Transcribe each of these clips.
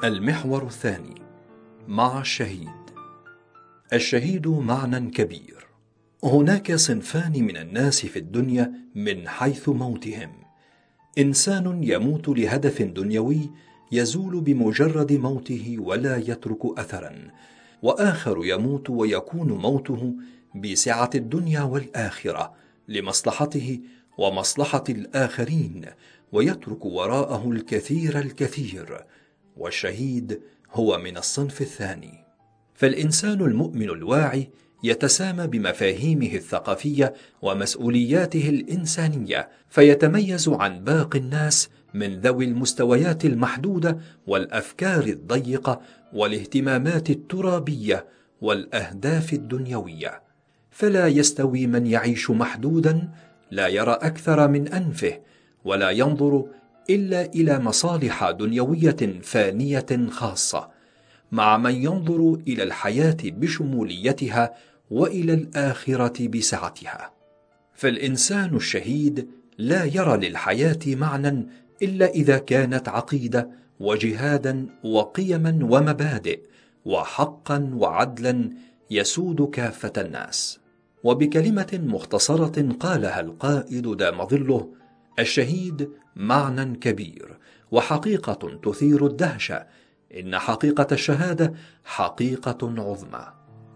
المحور الثاني مع الشهيد. الشهيد معنى كبير. هناك صنفان من الناس في الدنيا من حيث موتهم: إنسان يموت لهدف دنيوي يزول بمجرد موته ولا يترك أثرا، وآخر يموت ويكون موته بسعة الدنيا والآخرة لمصلحته ومصلحة الآخرين، ويترك وراءه الكثير، والشهيد هو من الصنف الثاني. فالإنسان المؤمن الواعي يتسامى بمفاهيمه الثقافية ومسؤولياته الإنسانية، فيتميز عن باقي الناس من ذوي المستويات المحدودة والأفكار الضيقة والاهتمامات الترابية والأهداف الدنيوية. فلا يستوي من يعيش محدودا لا يرى أكثر من أنفه ولا ينظر إلا إلى مصالح دنيوية فانية خاصة، مع من ينظر إلى الحياة بشموليتها وإلى الآخرة بسعتها. فالإنسان الشهيد لا يرى للحياة معنى إلا إذا كانت عقيدة وجهادا وقيما ومبادئ وحقا وعدلا يسود كافة الناس. وبكلمة مختصرة قالها القائد دام ظله: الشهيد معنى كبير وحقيقة تثير الدهشة، إن حقيقة الشهادة حقيقة عظمى.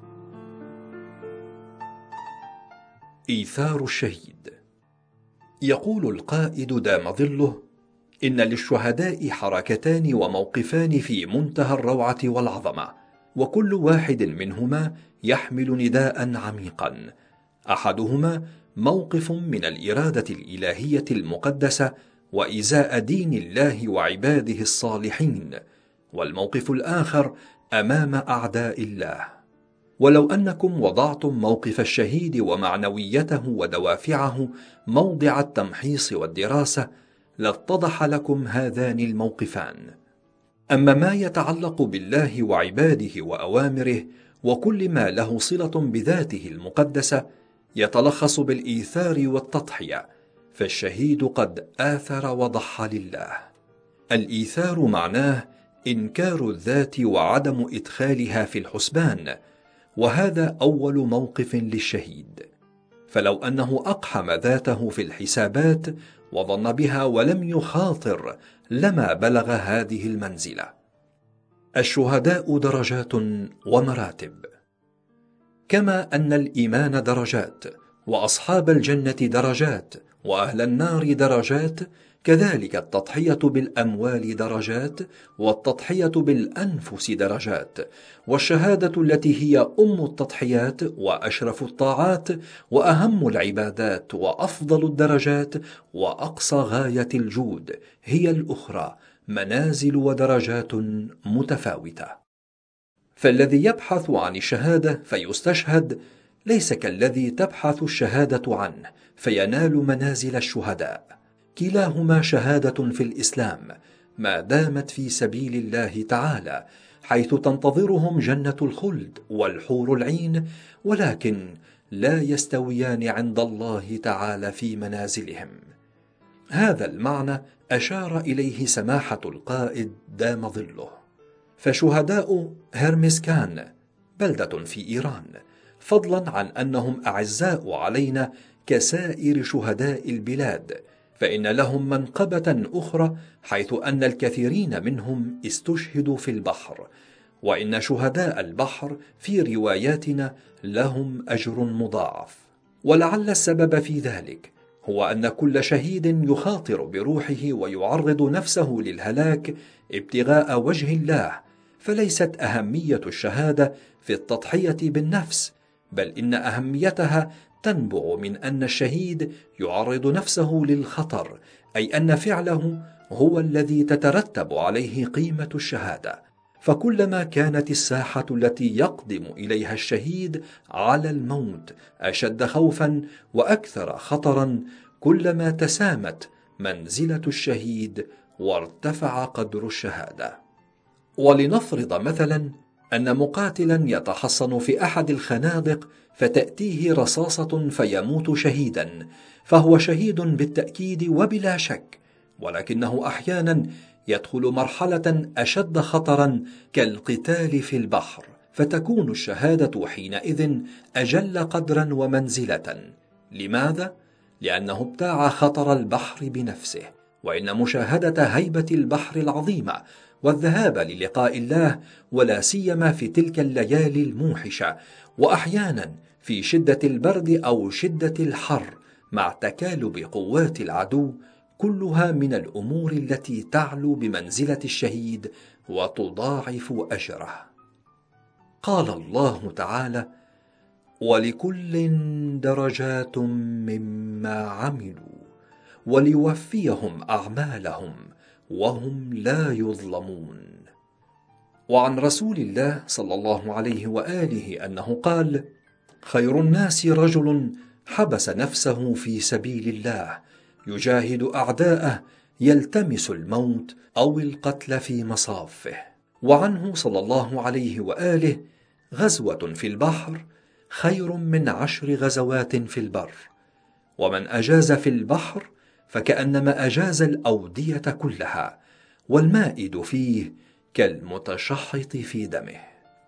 إيثار الشهيد. يقول القائد دام ظله: إن للشهداء حركتان وموقفان في منتهى الروعة والعظمة، وكل واحد منهما يحمل نداء عميقا. أحدهما موقف من الإرادة الإلهية المقدسة وإزاء دين الله وعباده الصالحين، والموقف الآخر أمام أعداء الله. ولو أنكم وضعتم موقف الشهيد ومعنويته ودوافعه موضع التمحيص والدراسة لاتضح لكم هذان الموقفان. أما ما يتعلق بالله وعباده وأوامره وكل ما له صلة بذاته المقدسة يتلخص بالإيثار والتضحية، فالشهيد قد آثر وضحى لله. الإيثار معناه إنكار الذات وعدم إدخالها في الحسبان، وهذا أول موقف للشهيد. فلو أنه أقحم ذاته في الحسابات وظن بها ولم يخاطر لما بلغ هذه المنزلة. الشهداء درجات ومراتب، كما أن الإيمان درجات، وأصحاب الجنة درجات، وأهل النار درجات، كذلك التضحية بالأموال درجات، والتضحية بالأنفس درجات، والشهادة التي هي أم التضحيات وأشرف الطاعات وأهم العبادات وأفضل الدرجات وأقصى غاية الجود هي الأخرى، منازل ودرجات متفاوتة. فالذي يبحث عن الشهادة فيستشهد ليس كالذي تبحث الشهادة عنه فينال منازل الشهداء. كلاهما شهادة في الإسلام ما دامت في سبيل الله تعالى، حيث تنتظرهم جنة الخلد والحور العين، ولكن لا يستويان عند الله تعالى في منازلهم. هذا المعنى أشار إليه سماحة القائد دام ظله. فشهداء هرمزكان بلدة في إيران، فضلا عن أنهم أعزاء علينا كسائر شهداء البلاد، فإن لهم منقبة أخرى، حيث أن الكثيرين منهم استشهدوا في البحر، وإن شهداء البحر في رواياتنا لهم أجر مضاعف. ولعل السبب في ذلك هو أن كل شهيد يخاطر بروحه ويعرض نفسه للهلاك ابتغاء وجه الله، فليست أهمية الشهادة في التضحية بالنفس، بل إن أهميتها تنبع من أن الشهيد يعرض نفسه للخطر، أي أن فعله هو الذي تترتب عليه قيمة الشهادة. فكلما كانت الساحة التي يقدم إليها الشهيد على الموت أشد خوفا وأكثر خطرا، كلما تسامت منزلة الشهيد وارتفع قدر الشهادة. ولنفرض مثلا أن مقاتلا يتحصن في أحد الخنادق فتأتيه رصاصة فيموت شهيدا، فهو شهيد بالتأكيد وبلا شك، ولكنه أحيانا يدخل مرحلة أشد خطرا كالقتال في البحر، فتكون الشهادة حينئذ أجل قدرا ومنزلة. لماذا؟ لأنه ابتاع خطر البحر بنفسه، وإن مشاهدة هيبة البحر العظيمة والذهاب للقاء الله، ولا سيما في تلك الليالي الموحشة، وأحيانا في شدة البرد أو شدة الحر مع تكالب قوات العدو، كلها من الأمور التي تعلو بمنزلة الشهيد وتضاعف أجره. قال الله تعالى: ولكل درجات مما عملوا وليوفيهم أعمالهم وهم لا يظلمون. وعن رسول الله صلى الله عليه وآله أنه قال: خير الناس رجل حبس نفسه في سبيل الله يجاهد أعداءه يلتمس الموت أو القتل في مصافه. وعنه صلى الله عليه وآله: غزوة في البحر خير من 10 غزوات في البر، ومن أجاز في البحر فكأنما أجاز الأودية كلها، والمائد فيه كالمتشحط في دمه.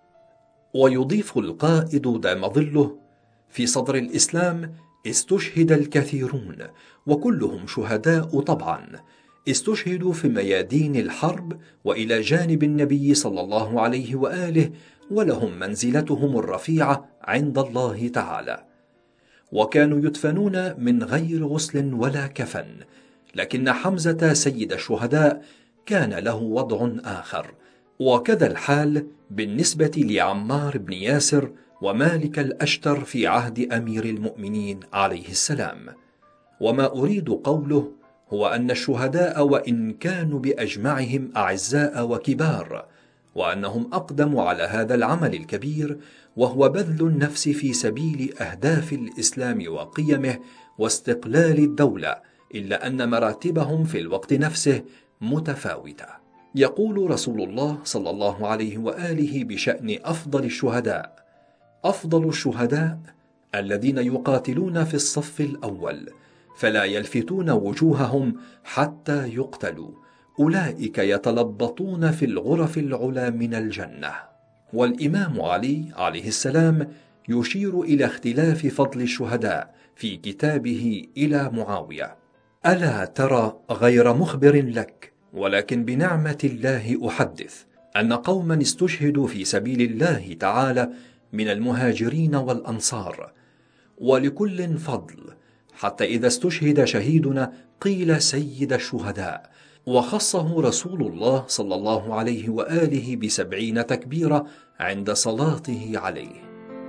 ويضيف القائد دام ظله: في صدر الإسلام استشهد الكثيرون، وكلهم شهداء طبعا، استشهدوا في ميادين الحرب وإلى جانب النبي صلى الله عليه وآله، ولهم منزلتهم الرفيعة عند الله تعالى. وكانوا يدفنون من غير غسل ولا كفن، لكن حمزة سيد الشهداء كان له وضع آخر، وكذا الحال بالنسبة لعمار بن ياسر ومالك الأشتر في عهد أمير المؤمنين عليه السلام. وما أريد قوله هو أن الشهداء وإن كانوا بأجمعهم أعزاء وكبار، وأنهم أقدموا على هذا العمل الكبير، وهو بذل النفس في سبيل أهداف الإسلام وقيمه واستقلال الدولة، إلا أن مراتبهم في الوقت نفسه متفاوتة. يقول رسول الله صلى الله عليه وآله بشأن أفضل الشهداء: أفضل الشهداء الذين يقاتلون في الصف الأول فلا يلفتون وجوههم حتى يقتلوا، أولئك يتلبطون في الغرف العلى من الجنة. والإمام علي عليه السلام يشير إلى اختلاف فضل الشهداء في كتابه إلى معاوية: ألا ترى غير مخبر لك، ولكن بنعمة الله أحدث، أن قوما استشهدوا في سبيل الله تعالى من المهاجرين والأنصار، ولكل فضل، حتى إذا استشهد شهيدنا قيل سيد الشهداء، وخصه رسول الله صلى الله عليه وآله ب70 تكبيرة عند صلاته عليه.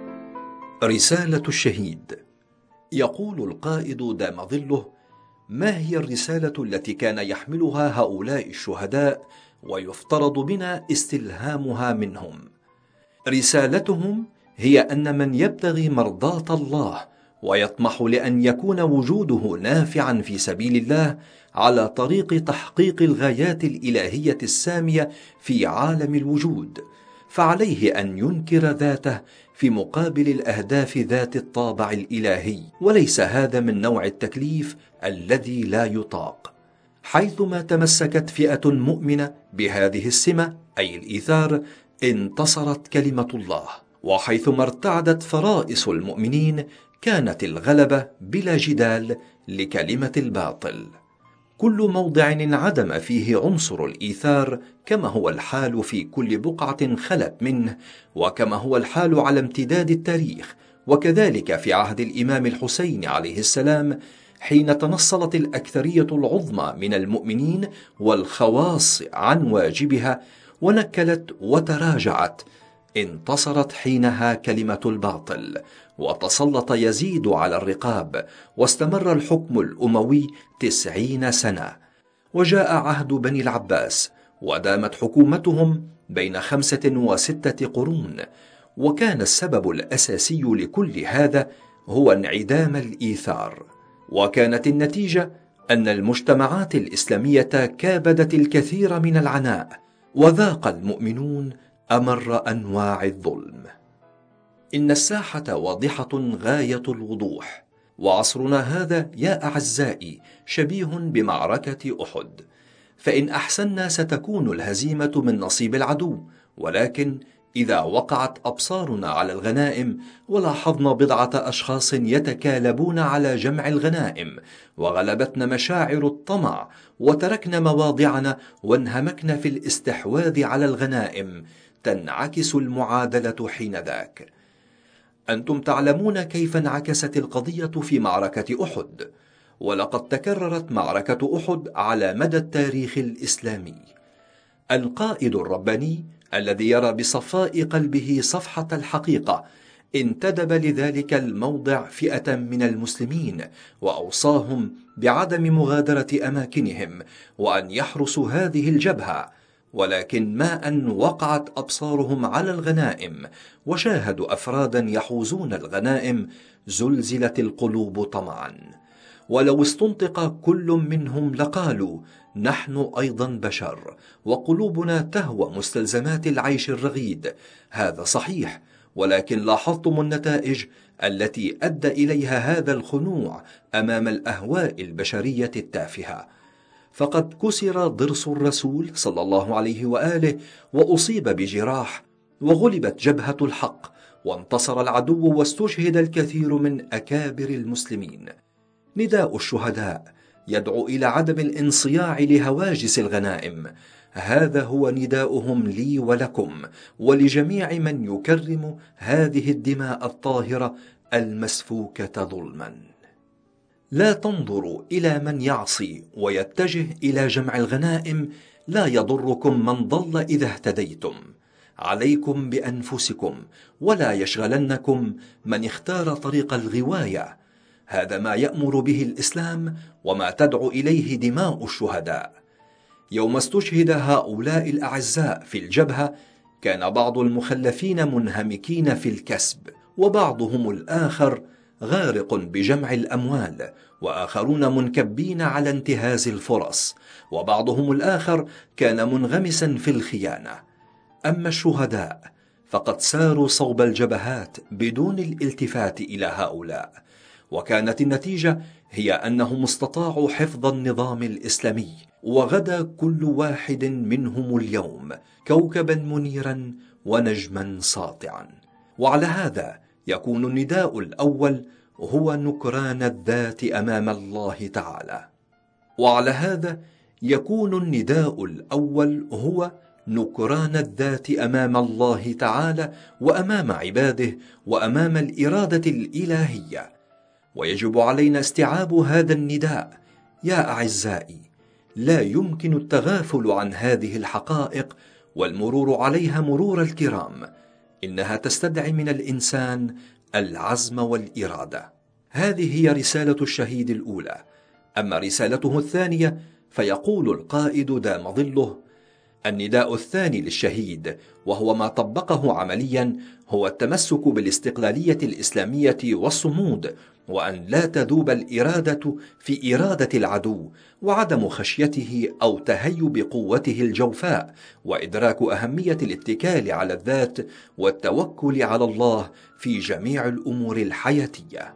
رسالة الشهيد. يقول القائد دام ظله: ما هي الرسالة التي كان يحملها هؤلاء الشهداء ويفترض بنا استلهامها منهم؟ رسالتهم هي أن من يبتغي مرضاة الله ويطمح لأن يكون وجوده نافعا في سبيل الله على طريق تحقيق الغايات الإلهية السامية في عالم الوجود، فعليه أن ينكر ذاته في مقابل الأهداف ذات الطابع الإلهي، وليس هذا من نوع التكليف الذي لا يطاق. حيثما تمسكت فئة مؤمنة بهذه السمة أي الإيثار انتصرت كلمة الله، وحيثما ارتعدت فرائص المؤمنين كانت الغلبة بلا جدال لكلمة الباطل. كل موضع انعدم فيه عنصر الإيثار، كما هو الحال في كل بقعة خلت منه، وكما هو الحال على امتداد التاريخ، وكذلك في عهد الإمام الحسين عليه السلام، حين تنصلت الأكثرية العظمى من المؤمنين والخواص عن واجبها ونكلت وتراجعت، انتصرت حينها كلمة الباطل، وتسلط يزيد على الرقاب، واستمر الحكم الأموي 90 سنة، وجاء عهد بني العباس ودامت حكومتهم بين 5 و6 قرون، وكان السبب الأساسي لكل هذا هو انعدام الإيثار. وكانت النتيجة أن المجتمعات الإسلامية كابدت الكثير من العناء، وذاق المؤمنون أمر أنواع الظلم. إن الساحة واضحة غاية الوضوح، وعصرنا هذا يا أعزائي شبيه بمعركة أحد، فإن أحسننا ستكون الهزيمة من نصيب العدو، ولكن إذا وقعت أبصارنا على الغنائم ولاحظنا بضعة أشخاص يتكالبون على جمع الغنائم وغلبتنا مشاعر الطمع وتركنا مواضعنا وانهمكنا في الاستحواذ على الغنائم، تنعكس المعادلة حينذاك. أنتم تعلمون كيف انعكست القضية في معركة أحد، ولقد تكررت معركة أحد على مدى التاريخ الإسلامي. القائد الرباني الذي يرى بصفاء قلبه صفحة الحقيقة انتدب لذلك الموضع فئة من المسلمين وأوصاهم بعدم مغادرة أماكنهم وأن يحرسوا هذه الجبهة، ولكن ما أن وقعت أبصارهم على الغنائم وشاهدوا أفرادا يحوزون الغنائم زلزلت القلوب طمعا، ولو استنطق كل منهم لقالوا نحن أيضا بشر وقلوبنا تهوى مستلزمات العيش الرغيد. هذا صحيح، ولكن لاحظتم النتائج التي أدى إليها هذا الخنوع أمام الأهواء البشرية التافهة. فقد كسر ضرس الرسول صلى الله عليه وآله وأصيب بجراح، وغلبت جبهة الحق، وانتصر العدو، واستشهد الكثير من أكابر المسلمين. نداء الشهداء يدعو إلى عدم الانصياع لهواجس الغنائم. هذا هو نداؤهم لي ولكم ولجميع من يكرم هذه الدماء الطاهرة المسفوكة ظلما. لا تنظروا إلى من يعصي ويتجه إلى جمع الغنائم، لا يضركم من ضل إذا اهتديتم. عليكم بأنفسكم، ولا يشغلنكم من اختار طريق الغواية. هذا ما يأمر به الإسلام وما تدعو إليه دماء الشهداء. يوم استشهد هؤلاء الأعزاء في الجبهة كان بعض المخلفين منهمكين في الكسب، وبعضهم الآخر غارق بجمع الأموال، وآخرون منكبين على انتهاز الفرص، وبعضهم الآخر كان منغمسا في الخيانة. أما الشهداء فقد ساروا صوب الجبهات بدون الالتفات إلى هؤلاء، وكانت النتيجة هي أنهم استطاعوا حفظ النظام الإسلامي، وغدا كل واحد منهم اليوم كوكبا منيرا ونجما ساطعا. وعلى هذا يكون النداء الأول هو نكران الذات أمام الله تعالى. وعلى هذا يكون النداء الأول هو نكران الذات أمام الله تعالى وأمام عباده وأمام الإرادة الإلهية. ويجب علينا استيعاب هذا النداء يا أعزائي. لا يمكن التغافل عن هذه الحقائق والمرور عليها مرور الكرام. إنها تستدعي من الإنسان العزم والإرادة. هذه هي رسالة الشهيد الأولى. أما رسالته الثانية فيقول القائد دام ظله: النداء الثاني للشهيد، وهو ما طبقه عمليا، هو التمسك بالاستقلالية الإسلامية والصمود، وأن لا تذوب الإرادة في إرادة العدو، وعدم خشيته أو تهيب قوته الجوفاء، وإدراك أهمية الاتكال على الذات والتوكل على الله في جميع الأمور الحياتية.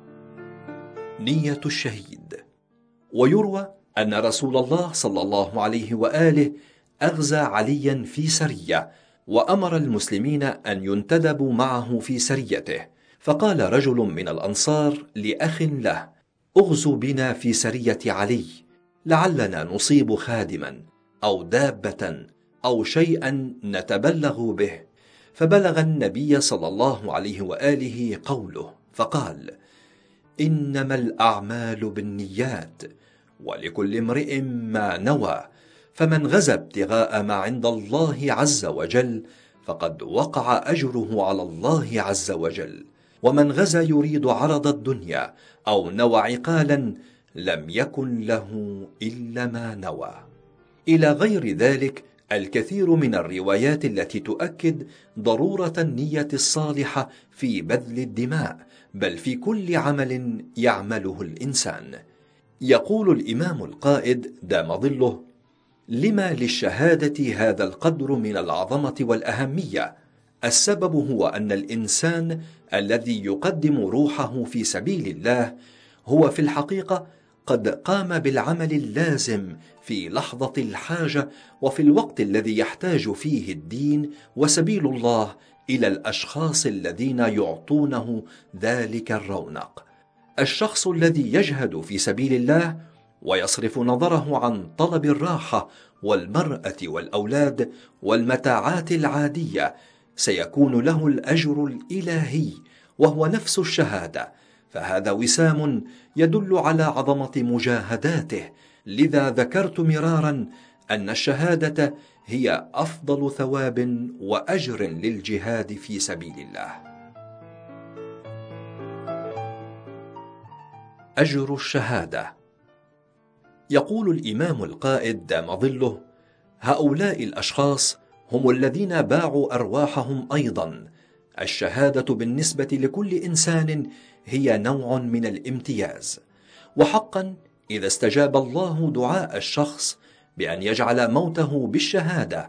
نية الشهيد. ويروى أن رسول الله صلى الله عليه وآله أغزى عليا في سرية، وأمر المسلمين أن ينتدبوا معه في سريته، فقال رجل من الأنصار لأخ له: اغزوا بنا في سرية علي، لعلنا نصيب خادما أو دابة أو شيئا نتبلغ به. فبلغ النبي صلى الله عليه وآله قوله، فقال: إنما الأعمال بالنيات، ولكل امرئ ما نوى، فمن غزا ابتغاء ما عند الله عز وجل فقد وقع أجره على الله عز وجل، ومن غزا يريد عرض الدنيا أو نوى عقالا لم يكن له إلا ما نوى. إلى غير ذلك الكثير من الروايات التي تؤكد ضرورة النية الصالحة في بذل الدماء، بل في كل عمل يعمله الإنسان. يقول الإمام القائد دام ظله: لما للشهادة هذا القدر من العظمة والأهمية؟ السبب هو أن الإنسان الذي يقدم روحه في سبيل الله هو في الحقيقة قد قام بالعمل اللازم في لحظة الحاجة وفي الوقت الذي يحتاج فيه الدين وسبيل الله إلى الأشخاص الذين يعطونه ذلك الرونق. الشخص الذي يجهد في سبيل الله ويصرف نظره عن طلب الراحة والمرأة والأولاد والمتاعات العادية سيكون له الأجر الإلهي وهو نفس الشهادة، فهذا وسام يدل على عظمة مجاهداته. لذا ذكرت مرارا أن الشهادة هي أفضل ثواب وأجر للجهاد في سبيل الله. أجر الشهادة. يقول الإمام القائد دام ظله: هؤلاء الأشخاص هم الذين باعوا أرواحهم أيضا. الشهادة بالنسبة لكل إنسان هي نوع من الامتياز، وحقا إذا استجاب الله دعاء الشخص بأن يجعل موته بالشهادة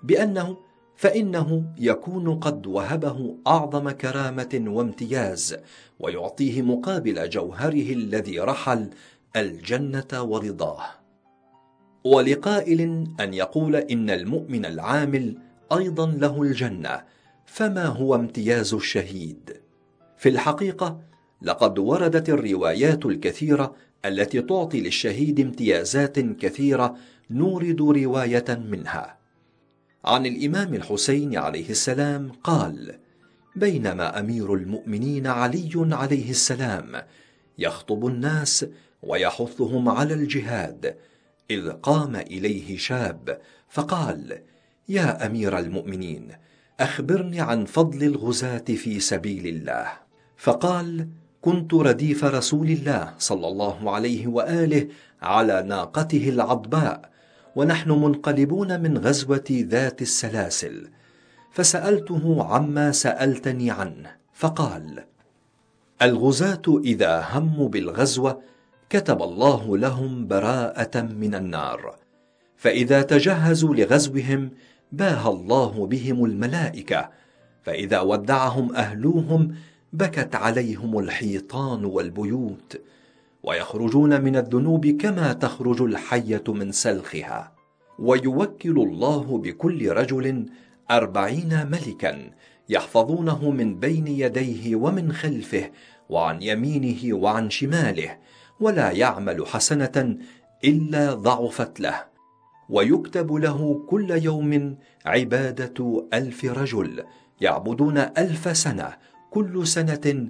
فإنه يكون قد وهبه أعظم كرامة وامتياز، ويعطيه مقابل جوهره الذي رحل الجنة ورضاه. ولقائل أن يقول إن المؤمن العامل أيضا له الجنة، فما هو امتياز الشهيد؟ في الحقيقة لقد وردت الروايات الكثيرة التي تعطي للشهيد امتيازات كثيرة، نورد رواية منها. عن الإمام الحسين عليه السلام قال: بينما أمير المؤمنين علي عليه السلام يخطب الناس ويحثهم على الجهاد، إذ قام إليه شاب فقال: يا أمير المؤمنين، أخبرني عن فضل الغزاة في سبيل الله. فقال: كنت رديف رسول الله صلى الله عليه وآله على ناقته العضباء، ونحن منقلبون من غزوة ذات السلاسل، فسألته عما سألتني عنه، فقال: الغزاة إذا هموا بالغزوة كتب الله لهم براءة من النار، فإذا تجهزوا لغزوهم باهى الله بهم الملائكة، فإذا ودعهم أهلوهم بكت عليهم الحيطان والبيوت، ويخرجون من الذنوب كما تخرج الحية من سلخها، ويوكل الله بكل رجل 40 ملكا يحفظونه من بين يديه ومن خلفه وعن يمينه وعن شماله، ولا يعمل حسنة إلا ضعفت له، ويكتب له كل يوم عبادة 1000 رجل يعبدون 1000 سنة، كل سنة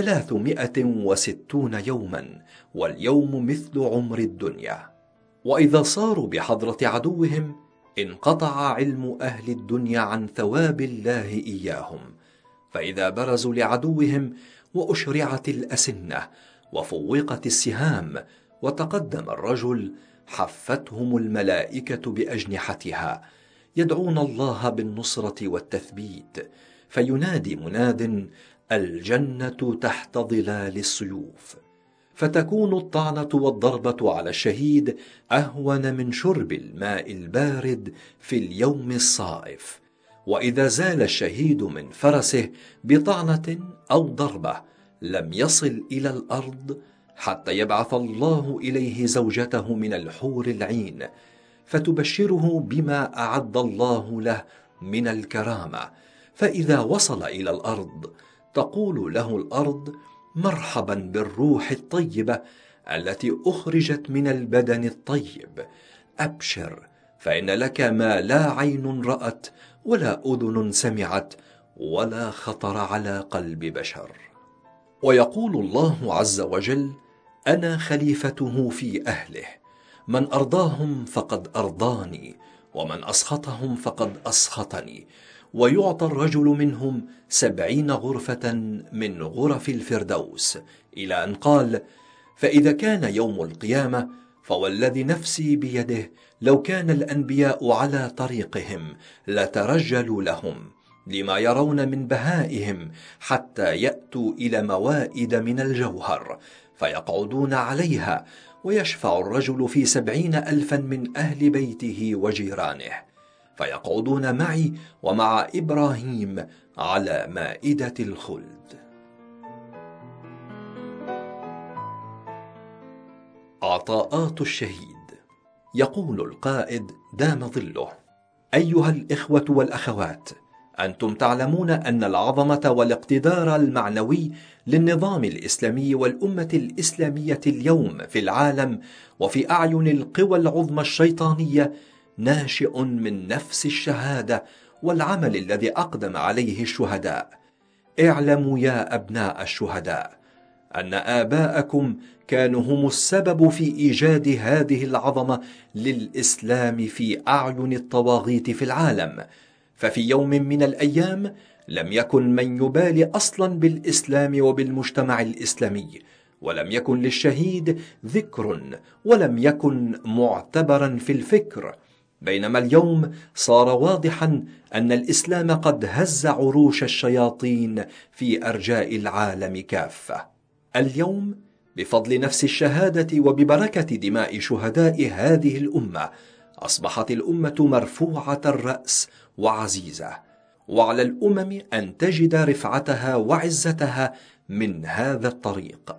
360 يوما، واليوم مثل عمر الدنيا. وإذا صاروا بحضرة عدوهم انقطع علم أهل الدنيا عن ثواب الله إياهم، فإذا برزوا لعدوهم وأشرعت الأسنة وفوقت السهام وتقدم الرجل حفتهم الملائكة بأجنحتها يدعون الله بالنصرة والتثبيت، فينادي مناد: الجنة تحت ظلال السيوف، فتكون الطعنة والضربة على الشهيد أهون من شرب الماء البارد في اليوم الصائف. وإذا زال الشهيد من فرسه بطعنة أو ضربة لم يصل إلى الأرض حتى يبعث الله إليه زوجته من الحور العين فتبشره بما أعد الله له من الكرامة، فإذا وصل إلى الأرض تقول له الأرض: مرحبا بالروح الطيبة التي أخرجت من البدن الطيب، أبشر، فإن لك ما لا عين رأت ولا أذن سمعت ولا خطر على قلب بشر. ويقول الله عز وجل: أنا خليفته في أهله، من أرضاهم فقد أرضاني، ومن أسخطهم فقد أسخطني. ويعطى الرجل منهم 70 غرفة من غرف الفردوس، إلى أن قال: فإذا كان يوم القيامة فوالذي نفسي بيده لو كان الأنبياء على طريقهم لترجلوا لهم لما يرون من بهائهم حتى يأتوا إلى موائد من الجوهر فيقعدون عليها، ويشفع الرجل في 70,000 من أهل بيته وجيرانه فيقعدون معي ومع إبراهيم على مائدة الخلد. عطاءات الشهيد. يقول القائد دام ظله: أيها الإخوة والأخوات، أنتم تعلمون أن العظمة والاقتدار المعنوي للنظام الإسلامي والأمة الإسلامية اليوم في العالم وفي أعين القوى العظمى الشيطانية ناشئ من نفس الشهادة والعمل الذي أقدم عليه الشهداء. اعلموا يا أبناء الشهداء أن آباءكم كانوا هم السبب في إيجاد هذه العظمة للإسلام في أعين الطواغيت في العالم، ففي يوم من الأيام لم يكن من يبالي أصلا بالإسلام وبالمجتمع الإسلامي، ولم يكن للشهيد ذكر، ولم يكن معتبرا في الفكر، بينما اليوم صار واضحا أن الإسلام قد هز عروش الشياطين في أرجاء العالم كافة. اليوم بفضل نفس الشهادة وببركة دماء شهداء هذه الأمة أصبحت الأمة مرفوعة الرأس وعزيزة، وعلى الأمم أن تجد رفعتها وعزتها من هذا الطريق.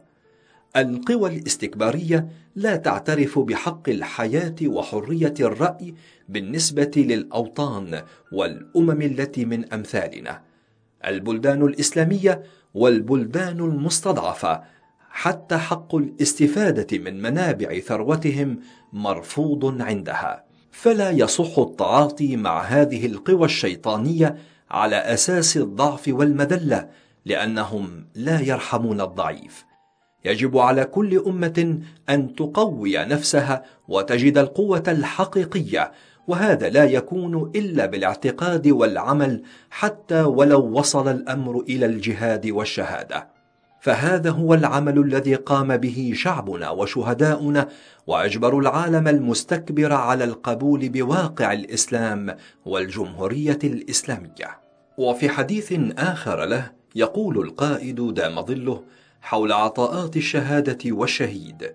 القوى الاستكبارية لا تعترف بحق الحياة وحرية الرأي بالنسبة للأوطان والأمم التي من أمثالنا، البلدان الإسلامية والبلدان المستضعفة، حتى حق الاستفادة من منابع ثروتهم مرفوض عندها. فلا يصح التعاطي مع هذه القوى الشيطانية على أساس الضعف والمذلة، لأنهم لا يرحمون الضعيف. يجب على كل أمة أن تقوي نفسها وتجد القوة الحقيقية، وهذا لا يكون إلا بالاعتقاد والعمل، حتى ولو وصل الأمر إلى الجهاد والشهادة. فهذا هو العمل الذي قام به شعبنا وشهداؤنا، وأجبروا العالم المستكبر على القبول بواقع الإسلام والجمهورية الإسلامية. وفي حديث آخر له يقول القائد دام ظله حول عطاءات الشهادة والشهيد: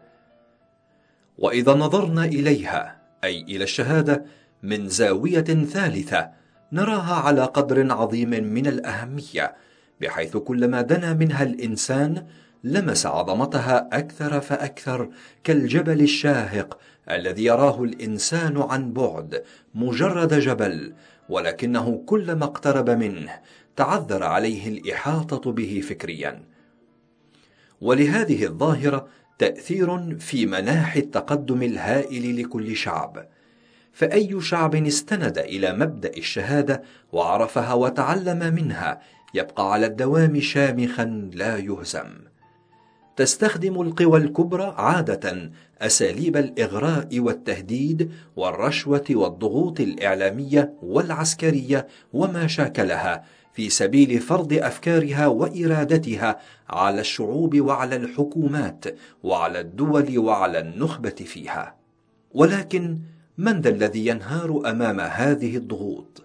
وإذا نظرنا إليها، أي إلى الشهادة، من زاوية ثالثة نراها على قدر عظيم من الأهمية، بحيث كلما دنا منها الإنسان لمس عظمتها أكثر فأكثر، كالجبل الشاهق الذي يراه الإنسان عن بعد مجرد جبل، ولكنه كلما اقترب منه تعذر عليه الإحاطة به فكريا. ولهذه الظاهرة تأثير في مناحي التقدم الهائل لكل شعب، فأي شعب استند إلى مبدأ الشهادة وعرفها وتعلم منها يبقى على الدوام شامخا لا يهزم. تستخدم القوى الكبرى عادة أساليب الإغراء والتهديد والرشوة والضغوط الإعلامية والعسكرية وما شاكلها في سبيل فرض أفكارها وإرادتها على الشعوب وعلى الحكومات وعلى الدول وعلى النخبة فيها. ولكن من ذا الذي ينهار أمام هذه الضغوط؟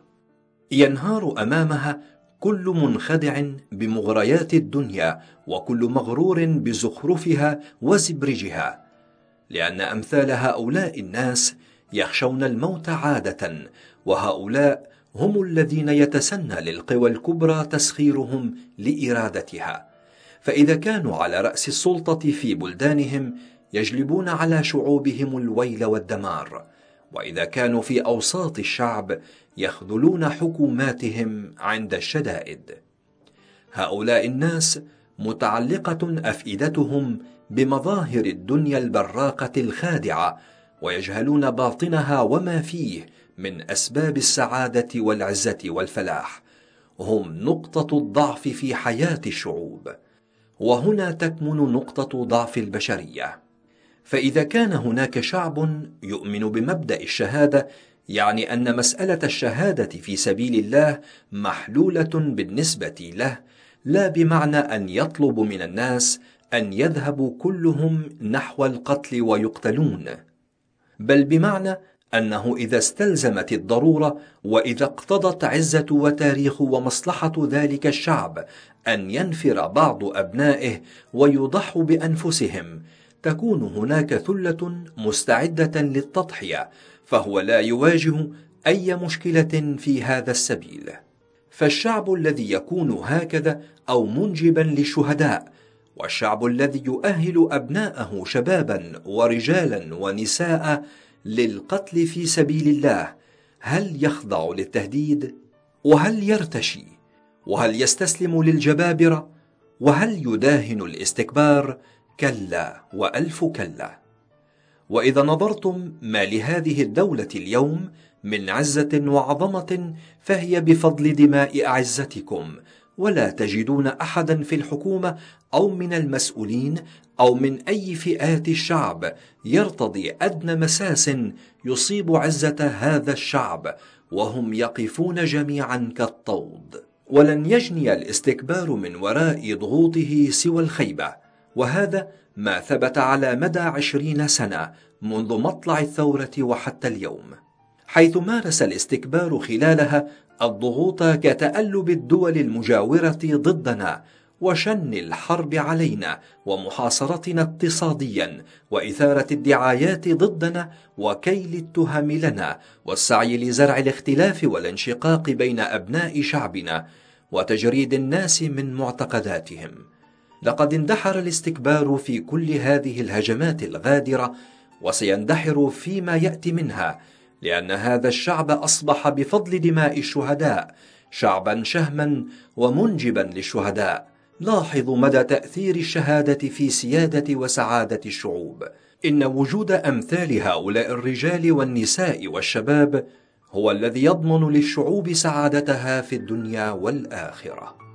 ينهار أمامها كل منخدع بمغريات الدنيا، وكل مغرور بزخرفها وزبرجها، لأن أمثال هؤلاء الناس يخشون الموت عادة، وهؤلاء هم الذين يتسنى للقوى الكبرى تسخيرهم لإرادتها. فإذا كانوا على رأس السلطة في بلدانهم يجلبون على شعوبهم الويل والدمار، وإذا كانوا في أوساط الشعب يخذلون حكوماتهم عند الشدائد. هؤلاء الناس متعلقة أفئدتهم بمظاهر الدنيا البراقة الخادعة، ويجهلون باطنها وما فيه من أسباب السعادة والعزة والفلاح. هم نقطة الضعف في حياة الشعوب، وهنا تكمن نقطة ضعف البشرية. فإذا كان هناك شعب يؤمن بمبدأ الشهادة، يعني أن مسألة الشهادة في سبيل الله محلولة بالنسبة له، لا بمعنى أن يطلب من الناس أن يذهبوا كلهم نحو القتل ويقتلون، بل بمعنى أنه إذا استلزمت الضرورة وإذا اقتضت عزة وتاريخ ومصلحة ذلك الشعب أن ينفر بعض أبنائه ويضحوا بأنفسهم، تكون هناك ثلة مستعدة للتضحية، فهو لا يواجه أي مشكلة في هذا السبيل. فالشعب الذي يكون هكذا أو منجبا للشهداء والشعب الذي يؤهل أبناءه شبابا ورجالا ونساء للقتل في سبيل الله، هل يخضع للتهديد؟ وهل يرتشي؟ وهل يستسلم للجبابرة؟ وهل يداهن الاستكبار؟ كلا وألف كلا. وإذا نظرتم ما لهذه الدولة اليوم من عزة وعظمة فهي بفضل دماء أعزتكم، ولا تجدون أحدا في الحكومة أو من المسؤولين أو من أي فئات الشعب يرتضي أدنى مساس يصيب عزة هذا الشعب، وهم يقفون جميعا كالطود. ولن يجني الاستكبار من وراء ضغوطه سوى الخيبة، وهذا ما ثبت على مدى 20 سنة منذ مطلع الثورة وحتى اليوم، حيث مارس الاستكبار خلالها الضغوط كتألب الدول المجاورة ضدنا وشن الحرب علينا ومحاصرتنا اقتصاديا وإثارة الدعايات ضدنا وكيل التهم لنا والسعي لزرع الاختلاف والانشقاق بين أبناء شعبنا وتجريد الناس من معتقداتهم. لقد اندحر الاستكبار في كل هذه الهجمات الغادرة، وسيندحر فيما يأتي منها، لأن هذا الشعب أصبح بفضل دماء الشهداء شعبا شهما ومنجبا للشهداء. لاحظوا مدى تأثير الشهادة في سيادة وسعادة الشعوب. إن وجود أمثال هؤلاء الرجال والنساء والشباب هو الذي يضمن للشعوب سعادتها في الدنيا والآخرة.